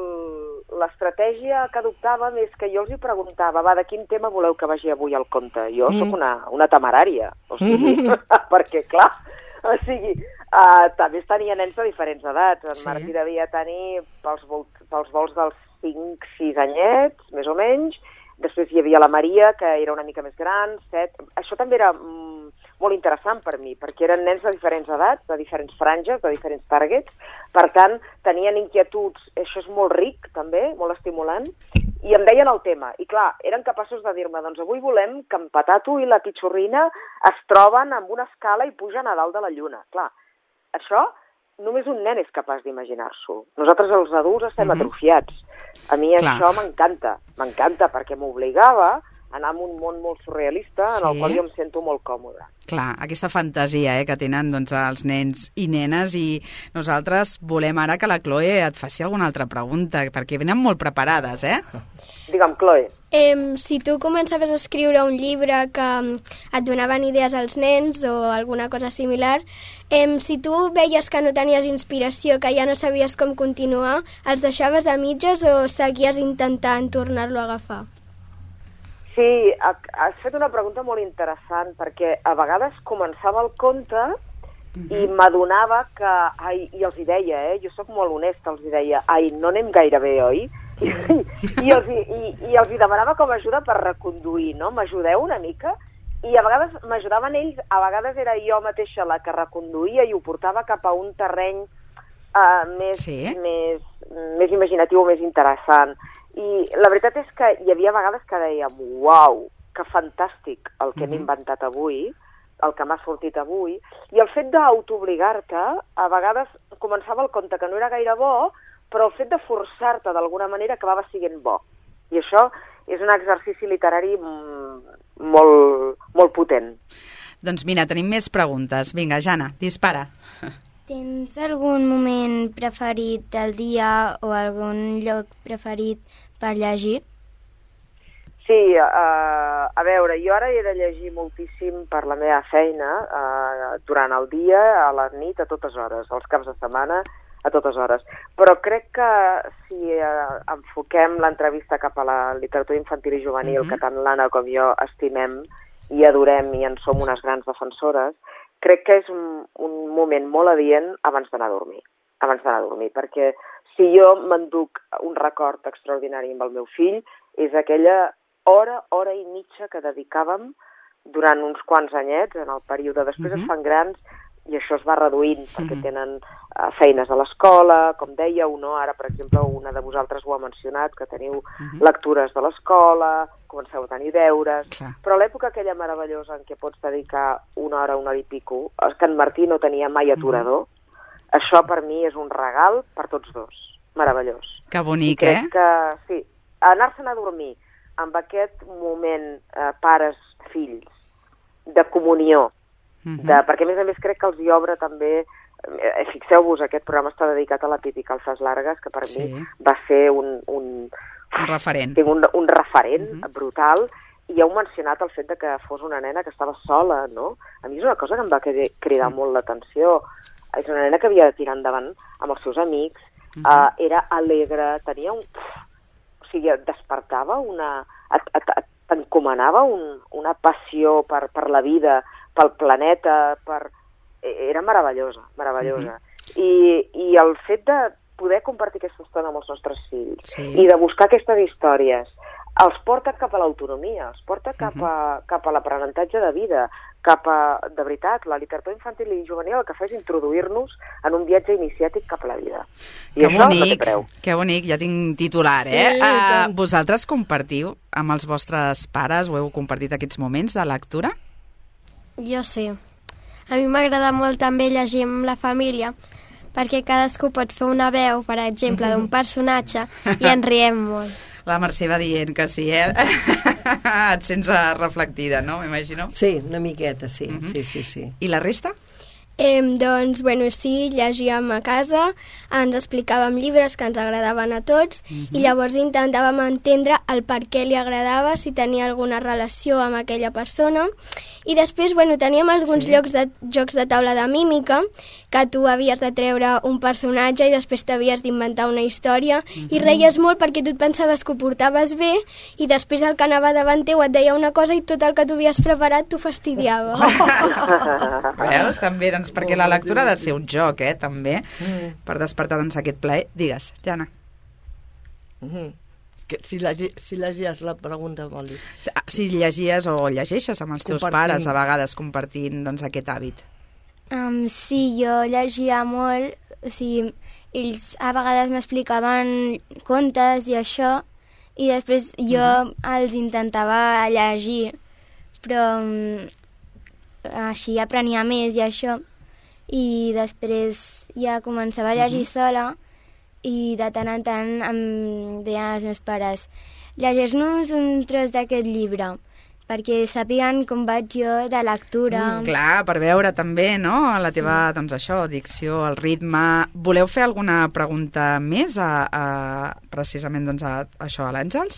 l'estratègia que adoptàvem és que jo els hi preguntava, va, de quin tema voleu que vagi avui al conte? Jo mm. sóc una, una temerària, o sigui, mm. perquè, clar, o sigui, uh, també tenia nens de diferents edats. En sí. Martí devia tenir pels, vol, pels vols dels cinc sis anyets, més o menys. Després hi havia la Maria, que era una mica més gran, set... Això també era mm, molt interessant per mi, perquè eren nens de diferents edats, de diferents franges, de diferents targets. Per tant, tenien inquietuds, això és molt ric, també, molt estimulant, i em deien el tema. I clar, eren capaços de dir-me, doncs avui volem que en Patato i la Pichurrina es troben amb una escala i pugen a dalt de la lluna. Clar, això només un nen és capaç d'imaginar-s'ho. Nosaltres, els adults, estem mm-hmm. atrofiats. A mi Clar. Això m'encanta, m'encanta, perquè m'obligava a anar a un món molt surrealista en sí. el qual jo em sento molt còmode. Clar, aquesta fantasia eh, que tenen doncs, els nens i nenes, i nosaltres volem ara que la Chloe et faci alguna altra pregunta, perquè venen molt preparades, eh? Digue'm, Chloe. Eh, si tu començaves a escriure un llibre que et donaven idees als nens o alguna cosa similar, eh, si tu veies que no tenies inspiració, que ja no sabies com continuar, els deixaves a mitges o seguies intentant tornar-lo a agafar? Sí, has fet una pregunta molt interessant, perquè a vegades començava el conte mm-hmm. i m'adonava que... Ai, i els hi deia, eh? Jo sóc molt honesta, els hi deia, ai, no anem gaire bé, oi? I, i, els, i, i els hi demanava com a ajuda per reconduir, no? M'ajudeu una mica? I a vegades m'ajudaven ells, a vegades era jo mateixa la que reconduïa i ho portava cap a un terreny uh, més, sí? més, més imaginatiu, més interessant. I la veritat és que hi havia vegades que dèiem, uau, que fantàstic el que mm-hmm. hem inventat avui, el que m'ha sortit avui, i el fet d'autoobligar-te, a vegades començava el conte que no era gaire bo, però el fet de forçar-te d'alguna manera acabava sent bo. I això és un exercici literari molt, molt potent. Doncs mira, tenim més preguntes. Vinga, Jana, dispara. Tens algun moment preferit del dia o algun lloc preferit per llegir? Sí, uh, a veure, jo ara he de llegir moltíssim per la meva feina, uh, durant el dia, a la nit, a totes hores. Els caps de setmana a totes hores. Però crec que si eh, enfoquem l'entrevista cap a la literatura infantil i juvenil, mm-hmm. que tant l'Anna com jo estimem i adorem i en som unes grans defensores, crec que és un, un moment molt adient abans d'anar a dormir. Abans d'anar a dormir, perquè si jo m'enduc un record extraordinari amb el meu fill, és aquella hora, hora i mitja que dedicàvem durant uns quants anyets, en el període. Després mm-hmm. es fan grans i això es va reduint, mm-hmm. perquè tenen uh, feines a l'escola, com dèieu, no? Ara, per exemple, una de vosaltres ho ha mencionat, que teniu mm-hmm. lectures de l'escola, comenceu a tenir deures, Clar. Però l'època aquella meravellosa en què pots dedicar una hora, una hora i pico, que en Martí no tenia mai aturador, mm-hmm. això per mi és un regal per tots dos, meravellós. Que bonic, I crec eh? que, sí, anar-se'n a dormir amb aquest moment eh, pares-fills, de comunió, uh-huh. de, perquè a més a més crec que els hi obre també, eh, fixeu-vos, aquest programa està dedicat a la Pipi Calces Largues, que per sí. mi va ser un... Un, un referent. Un, un referent uh-huh. brutal, i heu mencionat el fet de que fos una nena que estava sola, no? A mi és una cosa que em va cridar uh-huh. molt l'atenció. És una nena que havia de tirar endavant amb els seus amics, uh-huh. uh, era alegre, tenia un... O sigui, despertava una... Et, et, et, t'encomanava un, una passió per, per la vida, pel planeta, per... era meravellosa, meravellosa. Mm-hmm. I, I el fet de poder compartir aquesta estona amb els nostres fills sí. i de buscar aquestes històries, els porta cap a l'autonomia, els porta cap a, mm-hmm. cap a l'aprenentatge de vida, cap a, de veritat, la literatura infantil i juvenil el que fa és introduir-nos en un viatge iniciàtic cap a la vida. I que això bonic, no té preu. Que bonic, ja tinc titular, eh? Sí, uh, vosaltres compartiu amb els vostres pares, o heu compartit aquests moments de lectura? Jo sí. A mi m'agrada molt també llegir amb la família, perquè cadascú pot fer una veu, per exemple, d'un personatge, i ens riem molt. La Mercè va dient que sí, eh? Et sents reflectida, no? M'imagino. Sí, una miqueta, sí. Mm-hmm. sí, sí, sí. I la resta? Eh, doncs, bueno, sí, llegíem a casa, ens explicàvem llibres que ens agradaven a tots mm-hmm. i llavors intentàvem entendre el per què li agradava, si tenia alguna relació amb aquella persona. I després, bueno, teníem alguns sí. llocs de, jocs de taula de mímica, que tu havies de treure un personatge i després t'havies d'inventar una història mm-hmm. i reies molt perquè tu et pensaves que ho portaves bé i després el que anava davant teu et deia una cosa i tot el que tu havies preparat t'ho fastidiava. Veus? També, doncs, perquè la lectura ha de ser un joc, eh, també, mm. per despertar, doncs, aquest plaer. Digues, Jana. Mm-hmm. Que si, legi, si llegies la pregunta, vol dir. Si llegies o llegeixes amb els teus pares, a vegades compartint, doncs, aquest hàbit. Um, sí, jo llegia molt, o sigui, ells a vegades m'explicaven contes i això, i després jo mm-hmm. els intentava llegir, però um, així aprenia més i això, i després ja començava a llegir mm-hmm. sola, i de tant en tant em deien els meus pares, llegeix-nos un tros d'aquest llibre, perquè sàpiguen com vaig jo de lectura. Mm, clar, per veure també, no?, la teva, sí. doncs això, dicció, el ritme. Voleu fer alguna pregunta més a, a precisament, doncs, a, a això, a l'Àngels?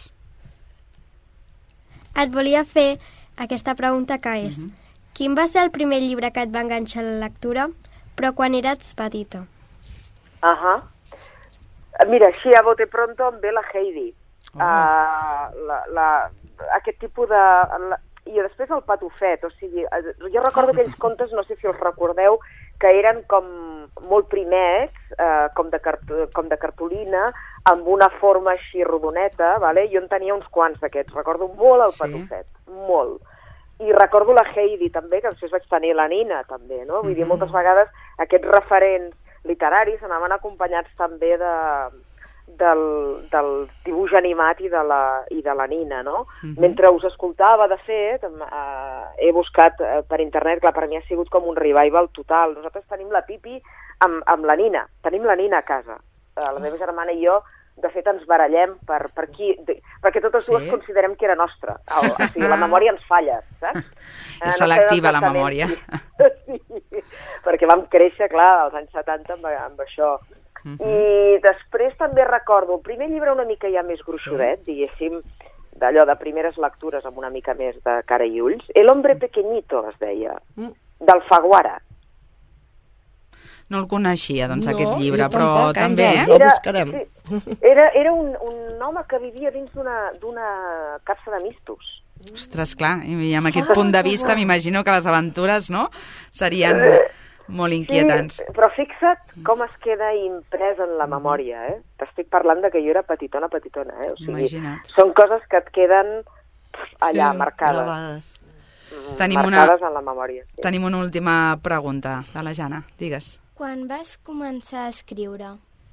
Et volia fer aquesta pregunta que és, mm-hmm. quin va ser el primer llibre que et va enganxar a la lectura, però quan eres petita? Ahà. Mira, així a bote pronto em ve la Heidi. Oh. Uh, la, la, aquest tipus de... La, I després el Patufet, o sigui, jo recordo aquells contes, no sé si els recordeu, que eren com molt primers, uh, com, de cart com de cartolina, amb una forma així rodoneta, vale? Jo en tenia uns quants d'aquests, recordo molt el sí. Patufet, molt. I recordo la Heidi també, que després vaig tenir la Nina també, no? Vull mm-hmm. dir, moltes vegades aquests referents literaris anaven acompanyats també de, del, del dibuix animat i de la, i de la Nina, no? Mm-hmm. Mentre us escoltava, de fet, eh, he buscat eh, per internet, clar, per mi ha sigut com un revival total. Nosaltres tenim la Pipi amb, amb la Nina, tenim la Nina a casa. Eh, la meva germana i jo, de fet, ens barallem per, per qui, de, perquè totes dues sí. considerem que era nostra. El, o sigui, la memòria ens falla, saps? És eh, selectiva, no la memòria. Sí, perquè vam créixer, clar, als anys setanta amb, amb això. Uh-huh. I després també recordo, el primer llibre una mica ja més gruixudet, sí. diguéssim, d'allò de primeres lectures amb una mica més de cara i ulls, El hombre pequeñito, es deia, mm. d'Alfaguara. No el coneixia, doncs, No, aquest llibre, jo però tampoc, també... Àngels, Eh? el buscarem. Sí, era, era un, un home que vivia dins d'una d'una capsa de mistos. Ostres, clar, i amb aquest punt de vista m'imagino que les aventures, no?, serien molt inquietants. Sí, però fixa't com es queda imprès en la memòria, eh? T'estic parlant de que jo era petitona, petitona, eh? O sigui, Imagina't. són coses que et queden allà, Sí, marcades. gravades. Mm, Tenim una- marcades en la memòria. Sí. Tenim una última pregunta de la Jana, digues. Quan vas començar a escriure?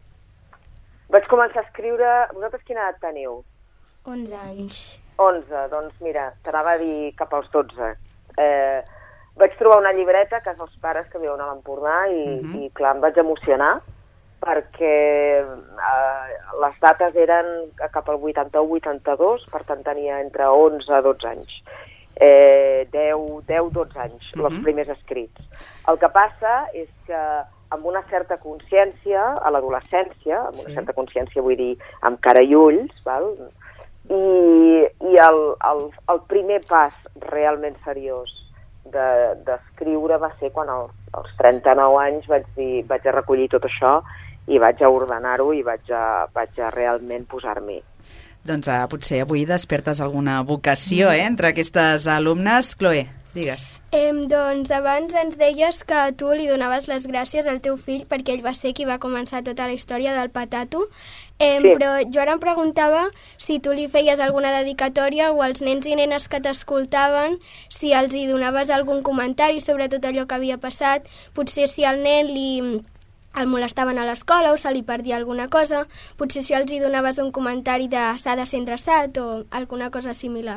Vaig començar a escriure... Vosaltres quina edat teniu? onze anys. onze, doncs mira, t'anava a dir cap als dotze. Eh, vaig trobar una llibreta a casa dels pares que viuen a l'Empordà i, uh -huh. i clar, em vaig emocionar perquè eh, les dates eren cap al vuitanta-u vuitanta-dos, per tant tenia entre onze i dotze anys. Eh, deu dotze anys, uh -huh. els primers escrits. El que passa és que amb una certa consciència, a l'adolescència, amb una Sí. certa consciència vull dir amb cara i ulls, val? i, i el, el, el primer pas realment seriós d'escriure de, va ser quan als, als trenta-nou anys vaig, dir, vaig a recollir tot això i vaig a ordenar-ho i vaig a, vaig a realment posar-m'hi. Doncs uh, potser avui despertes alguna vocació, eh, entre aquestes alumnes. Chloe, digues. Eh, doncs abans ens deies que tu li donaves les gràcies al teu fill perquè ell va ser qui va començar tota la història del Patato. Eh, Sí. Però jo ara em preguntava si tu li feies alguna dedicatòria o als nens i nenes que t'escoltaven, si els hi donaves algun comentari sobre tot allò que havia passat, potser si al nen li el molestaven a l'escola o se li perdia alguna cosa, potser si els hi donaves un comentari de s'ha de ser endreçat o alguna cosa similar.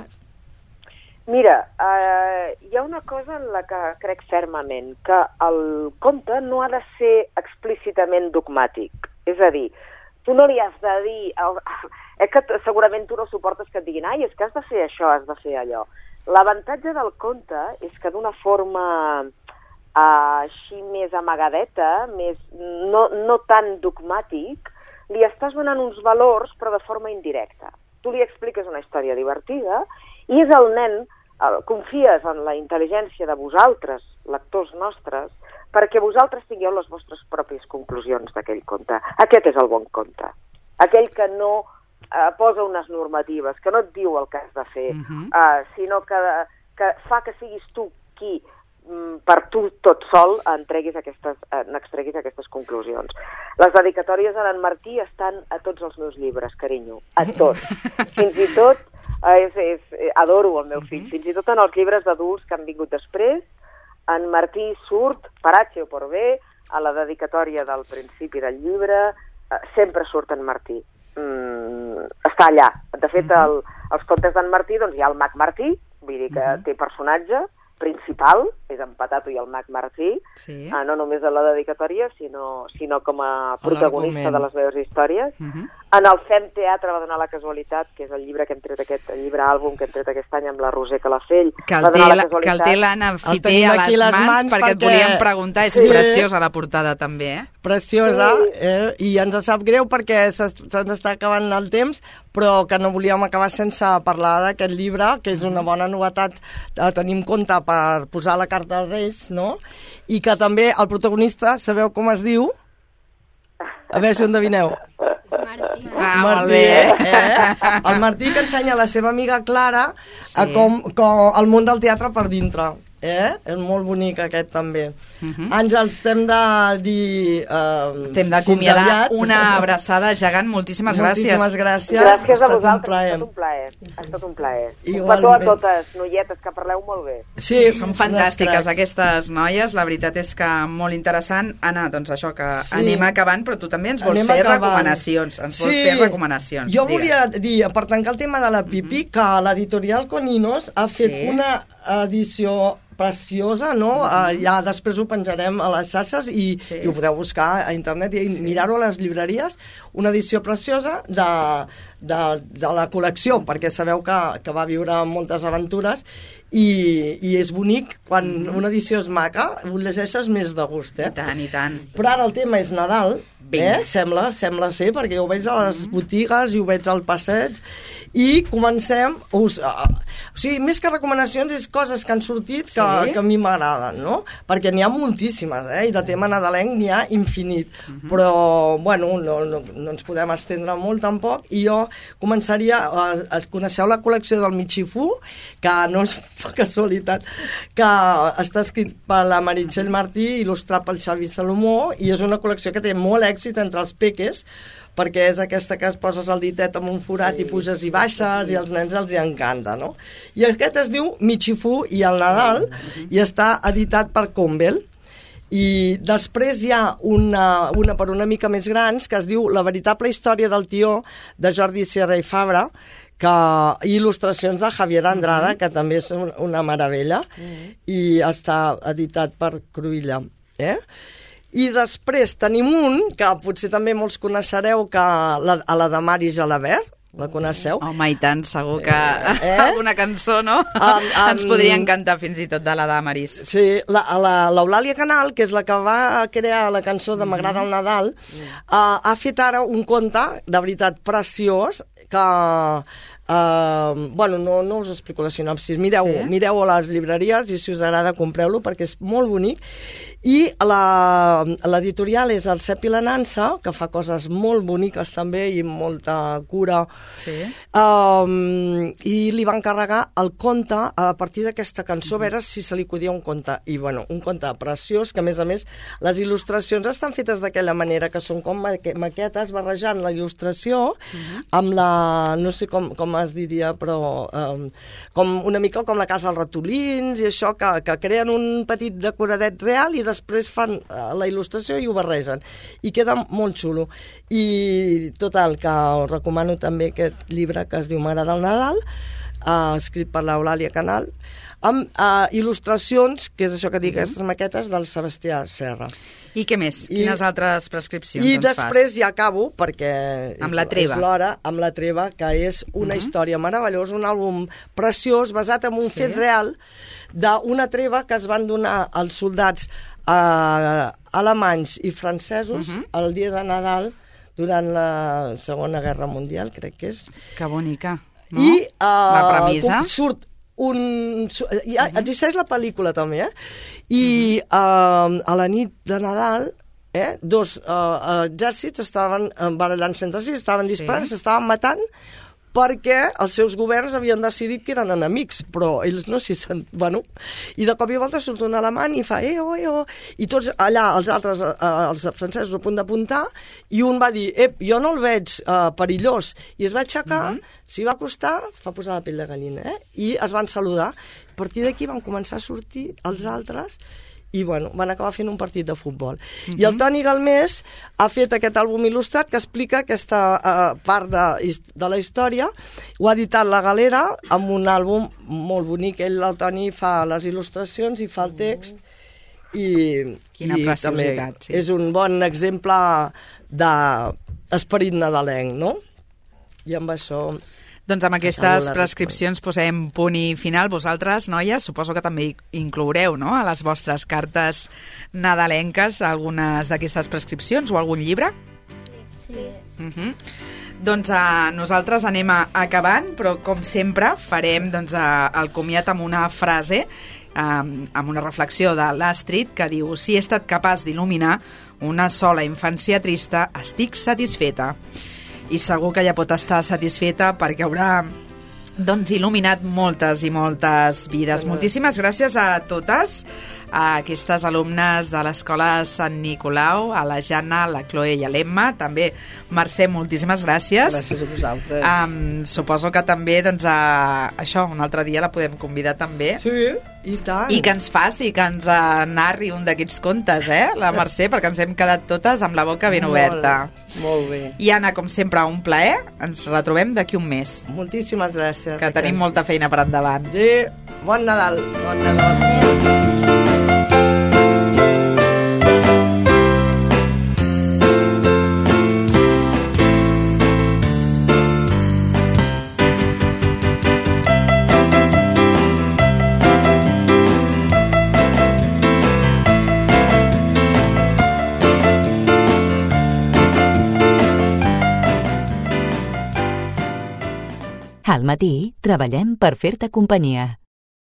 Mira, eh, hi ha una cosa en la que crec fermament, que el conte no ha de ser explícitament dogmàtic. És a dir, tu no li has de dir... Eh, que segurament tu no suportes que et diguin ai, és que has de fer això, has de fer allò. L'avantatge del conte és que d'una forma Uh, així més amagadeta, més, no, no tan dogmàtic, li estàs donant uns valors però de forma indirecta. Tu li expliques una història divertida i és el nen, uh, confies en la intel·ligència de vosaltres, lectors nostres, perquè vosaltres tingueu les vostres pròpies conclusions d'aquell conte. Aquest és el bon conte. Aquell que no uh, posa unes normatives, que no et diu el que has de fer, uh-huh. uh, sinó que, que fa que siguis tu qui per tu tot sol entreguis aquestes, n'extreguis aquestes conclusions. Les dedicatòries a l'en Martí estan a tots els meus llibres, carinyo, a tots. Fins i tot, és, és, adoro el meu fill, fins i tot en els llibres d'adults que han vingut després, en Martí surt, per H o per B, a la dedicatòria del principi del llibre, sempre surt en Martí. Mm, està allà. De fet, el, els contes d'en Martí, doncs hi ha el mag Martí, vull dir que té personatge, principal, és en Patato i el mag Martí, sí. uh, no només de la dedicatòria, sinó, sinó com a protagonista de les meves històries. Uh -huh. En el Fem Teatre va donar la casualitat, que és el llibre que hem tret aquest, el llibre àlbum que hem tret aquest any amb la Roser Calafell. Que el té, la, que el té l'Anna Fiter a les, les mans, mans perquè, perquè et volíem preguntar, és sí. preciosa la portada també, eh? Preciosa, sí. eh? I ens sap greu perquè se'ns està acabant el temps, però que no volíem acabar sense parlar d'aquest llibre, que és una bona novetat a tenir en compte per posar la carta als Reis, no? I que també el protagonista, sabeu com es diu? A veure si ho endevineu. Martí. Ah, Martí, bé. eh? El Martí que ensenya a la seva amiga Clara sí. a com, com el món del teatre per dintre. Eh? És molt bonic aquest també. Uh -huh. Àngels, t'hem de dir... Uh, t'hem d'acomiadar una abraçada gegant. Moltíssimes gràcies. Moltíssimes gràcies. Gràcies a vosaltres, ha estat un plaer. Ha estat un plaer. Un petó a totes, noietes, que parleu molt bé. Sí, són fantàstiques aquestes noies, la veritat és que molt interessant. Anna, doncs això, que sí. anem acabant, però tu també ens vols anem fer acabant. recomanacions. Ens vols sí. fer recomanacions. Jo digues. volia dir, per tancar el tema de la Pipi, que l'editorial Coninos ha fet sí. una edició preciosa, no? Uh, ja després ho penjarem a les xarxes i, sí. i ho podeu buscar a internet i sí. mirar-ho a les llibreries. Una edició preciosa de, de, de la col·lecció, perquè sabeu que, que va viure moltes aventures i, i és bonic, quan mm. una edició és maca, ho llegeixes més de gust, eh? I tant, i tant. Però ara el tema és Nadal, eh? Sembla, sembla ser, perquè ho veig a les botigues i ho veig al passeig, i comencem... Us, uh, o sigui, més que recomanacions, és coses que han sortit que, sí? que a mi m'agraden, no? Perquè n'hi ha moltíssimes, eh? I de tema nadalenc n'hi ha infinit. Uh-huh. Però, bueno, no, no, no ens podem estendre molt tampoc, i jo començaria a, a conèixer la col·lecció del Michifú, que no és per casualitat, que està escrit per la Meritxell Martí, il·lustrat pel Xavi Salomó, i és una col·lecció que té molt èxit entre els peques, perquè és aquesta que es poses el ditet amb un forat sí. i puges i baixes, i als nens els hi encanta, no? I aquest es diu Michifú i el Nadal, i està editat per Convel. I després hi ha una, una per una mica més grans, que es diu La veritable història del tió, de Jordi Sierra i Fabra, que, i il·lustracions de Javier Andrada, que també és una meravella, i està editat per Cruïlla, eh? I després tenim un, que potser també molts coneixereu, que la, a la de Mari Gelabert, la coneixeu? Home, i tant, segur que eh? alguna cançó, no? Um, um, Ens podria encantar fins i tot de la d'Amaris. Sí, l'Eulàlia Canal, que és la que va crear la cançó de M'agrada el Nadal, mm. uh, ha fet ara un conte, de veritat, preciós, que... Uh, bueno, no, no us explico la sinopsis, mireu, sí? mireu a les llibreries i si us agrada compreu-lo perquè és molt bonic. I l'editorial és el Cep i la Nansa, que fa coses molt boniques també i amb molta cura, sí. um, i li van encarregar el conte a partir d'aquesta cançó, a veure si se li acudia un conte, i bueno, un conte preciós, que a més a més les il·lustracions estan fetes d'aquella manera, que són com maquetes barrejant la il·lustració uh-huh. amb la, no sé com, com es diria, però um, com una mica com la casa dels ratolins i això, que, que creen un petit decoradet real i després fan uh, la il·lustració i ho barregen. I queda molt xulo. I total, que us recomano també aquest llibre que es diu M'agrada el Nadal, uh, escrit per l'Eulàlia Canal, amb uh, il·lustracions, que és això que dic, aquestes maquetes del Sebastià Serra. I què més? I, Quines altres prescripcions I ens fas? I després ja acabo, perquè amb la treva. És l'hora, amb la treva, que és una uh-huh. història meravellosa, un àlbum preciós, basat en un sí. fet real d'una treva que es van donar als soldats eh, alemanys i francesos uh-huh. el dia de Nadal durant la Segona Guerra Mundial, crec que és. Que bonica, no? I eh, la premissa surt un... Ja, uh-huh. existeix la pel·lícula també, eh? I uh-huh. uh, a la nit de Nadal eh, dos uh, exèrcits estaven barallant-se entre si, estaven disparant, sí. s'estaven matant perquè els seus governs havien decidit que eren enemics, però ells no s'hi sent... Bueno, i de cop i volta surt un alemany i fa eh, oh, eh, oh, i tots allà, els altres, eh, els francesos a punt d'apuntar, i un va dir, ep, jo no el veig eh, perillós, i es va aixecar, mm-hmm. s'hi va acostar, fa posar la pell de gallina, eh? I es van saludar. A partir d'aquí van començar a sortir els altres, i bueno, van acabar fent un partit de futbol. Uh-huh. I el Toni Galmés ha fet aquest àlbum il·lustrat que explica aquesta uh, part de, de la història. Ho ha editat La Galera amb un àlbum molt bonic. Ell, el Toni, fa les il·lustracions i fa el text. I, Quina i preciositat, sí. És un bon exemple d'esperit nadalenc, no? I amb això... Doncs amb aquestes prescripcions posem punt i final. Vosaltres, noies, suposo que també incloureu, no?, a les vostres cartes nadalenques algunes d'aquestes prescripcions o algun llibre? Sí. Uh-huh. Doncs uh, nosaltres anem a, acabant, però com sempre farem doncs, uh, el comiat amb una frase, uh, amb una reflexió de l'Astrid, que diu: si he estat capaç d'il·luminar una sola infància trista, estic satisfeta. I segur que ja pot estar satisfeta perquè haurà doncs, il·luminat moltes i moltes vides. Moltíssimes gràcies a totes, a aquestes alumnes de l'Escola Sant Nicolau, a la Jana, la Chloe i a l'Emma. També, Mercè, moltíssimes gràcies. Gràcies a vosaltres. Um, suposo que també, doncs, a, això, un altre dia la podem convidar també. Sí, i tant. I que ens faci, que ens uh, narri un d'aquests contes, eh, la Mercè, perquè ens hem quedat totes amb la boca ben oberta. Molt, molt bé. I Anna, com sempre, un plaer. Ens retrobem d'aquí un mes. Moltíssimes gràcies. Que tenim molta feina per endavant. Sí, bon Nadal. Bon Nadal. Adéu. Al matí treballem per fer-te companyia.